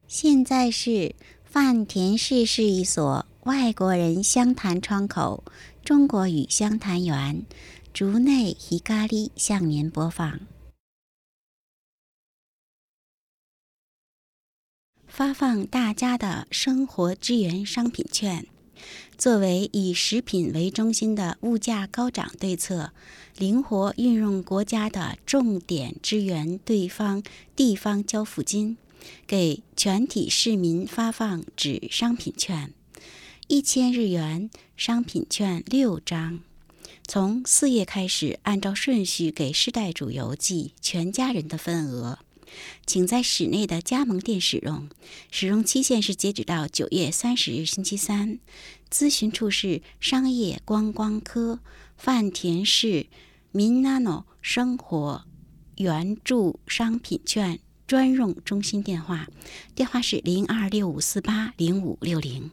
现在是饭田市市一所外国人湘潭窗口中国语湘潭园竹内ひかり向您播放。发放大家的生活支援商品券。作为以食品为中心的物价高涨对策，灵活运用国家的重点支援地方交付金，给全体市民发放纸商品券，1000日元商品券6张。从4月开始，按照顺序给世代主邮寄全家人的份额。请在室内的加盟店使用，使用期限是截止到9月30日星期三。咨询处是商业观光科饭田市みんなの生活援助商品券专用中心电话，电话是0265480560。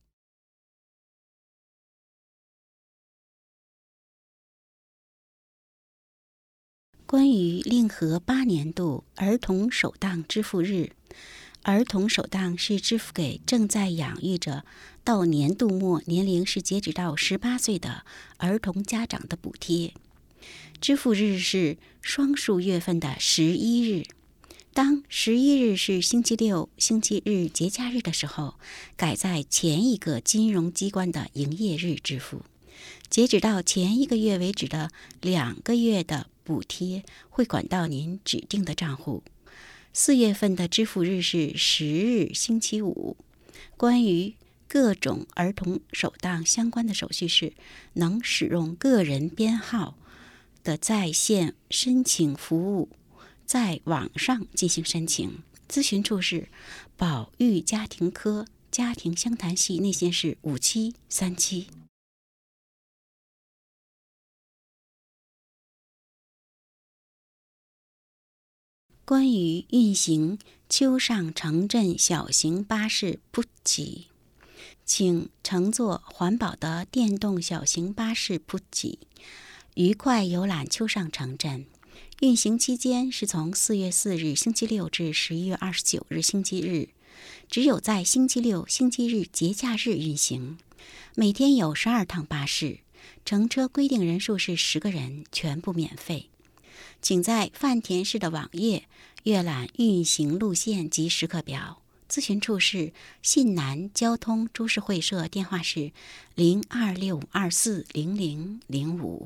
关于令和8年度儿童首档支付日，儿童首档是支付给正在养育着到年度末年龄是截止到18岁的儿童家长的补贴。支付日是双数月份的11日。当11日是星期六、星期日节假日的时候，改在前一个金融机关的营业日支付。截止到前一个月为止的2个月的补贴会转到您指定的账户。4月份的支付日是10日星期五。关于各种儿童首档相关的手续是能使用个人编号的在线申请服务，在网上进行申请。咨询处是保育家庭科家庭湘潭系，内线是5737。关于运行丘上城镇小型巴士普吉，请乘坐环保的电动小型巴士普吉，愉快游览丘上城镇。运行期间是从4月4日星期六至11月29日星期日，只有在星期六、星期日节假日运行。每天有12趟巴士，乘车规定人数是10个人，全部免费。请在饭田市的网页阅览运行路线及时刻表。咨询处是信南交通株式会社，电话是0265240005。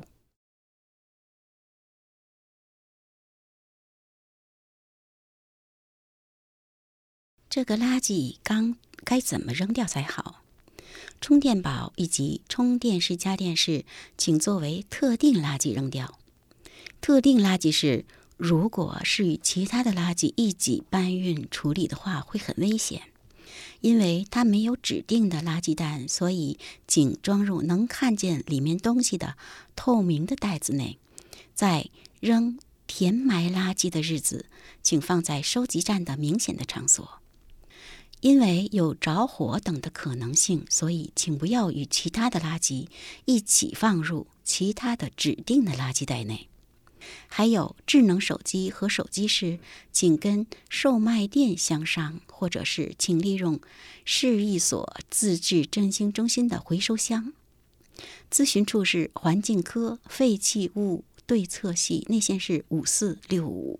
这个垃圾该怎么扔掉才好？充电宝以及充电式家电是请作为特定垃圾扔掉。特定垃圾是如果是与其他的垃圾一起搬运处理的话会很危险，因为它没有指定的垃圾袋，所以请装入能看见里面东西的透明的袋子内。在扔填埋垃圾的日子，请放在收集站的明显的场所。因为有着火等的可能性，所以请不要与其他的垃圾一起放入其他的指定的垃圾袋内。还有智能手机和手机时，请跟售卖店相商，或者是请利用市一所自治振兴中心的回收箱。咨询处是环境科废弃物对策系，内线是5465。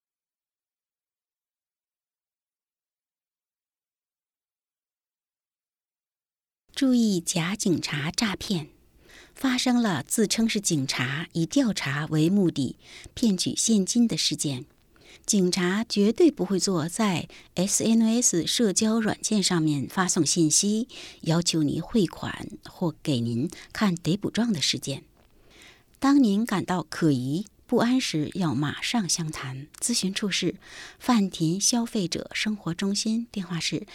注意假警察诈骗。发生了自称是警察，以调查为目的骗取现金的事件。警察绝对不会做在 SNS 社交软件上面发送信息，要求你汇款或给您看逮捕状的事件。当您感到可疑不安时，要马上相谈。咨询处是饭田消费者生活中心，电话是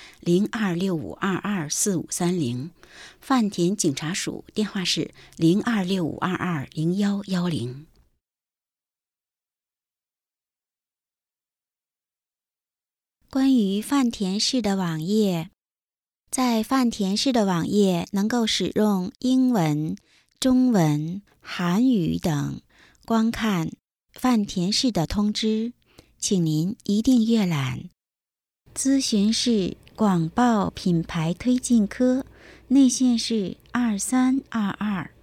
0265224530。饭田警察署，电话是0265220110。关于饭田市的网页，在饭田市的网页能够使用英文、中文、韩语等观看饭田市的通知，请您一定阅览。 咨询是广报品牌推进科，内线是2322。